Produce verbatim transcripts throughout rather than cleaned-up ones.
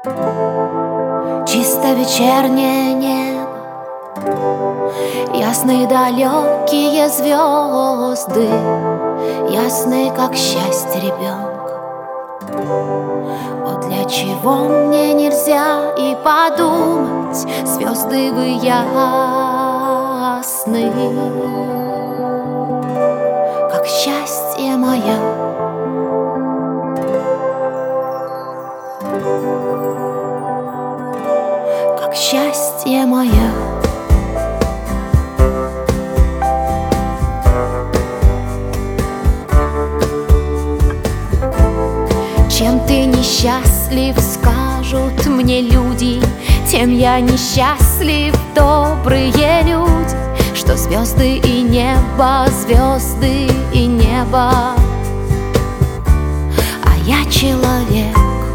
Чисто вечернее небо, ясные далекие звезды, ясные, как счастье ребенка. Вот для чего мне нельзя и подумать, звезды вы ясны, как счастье мое. Как счастье мое. Чем ты несчастлив, скажут мне люди, тем я несчастлив, добрые люди, что звезды и небо, звезды и небо, а я человек.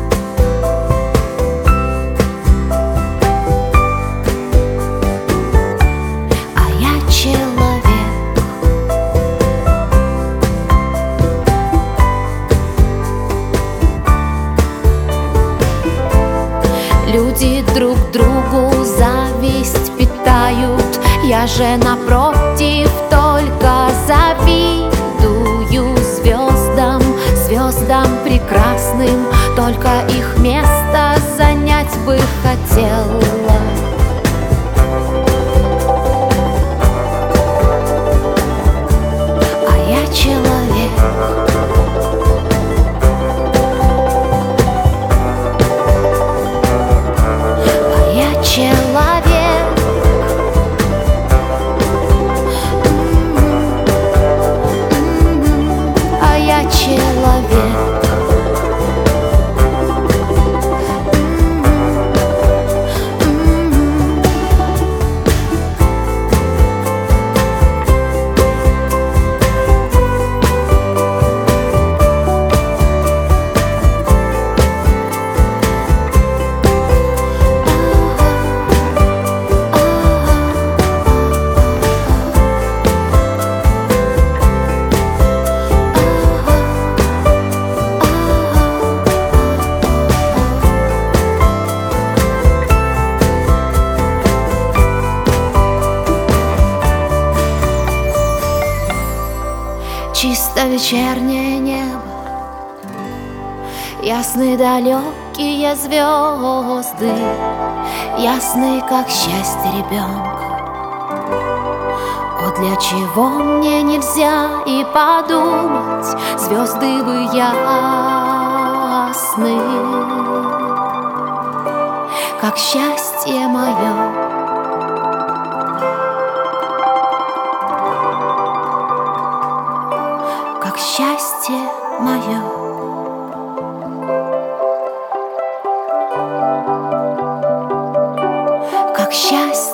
Люди друг другу зависть питают, я же напротив только завидую звездам, звездам прекрасным, только их место занять бы хотела. А я человек. Человек, а я человек. Чисто вечернее небо, ясные далекие звезды, ясные, как счастье ребенка. Вот для чего мне нельзя и подумать, звезды вы ясны, как счастье мое. Как счастье мое. Как счастье.